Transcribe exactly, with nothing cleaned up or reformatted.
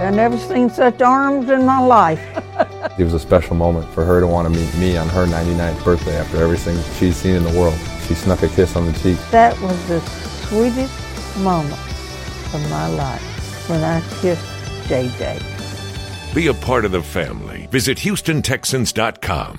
I never seen such arms in my life. It was a special moment for her to want to meet me on her ninety-ninth birthday after everything she's seen in the world. She snuck a kiss on the cheek. That was the sweetest moment of my life when I kissed J J. Be a part of the family. Visit Houston Texans dot com.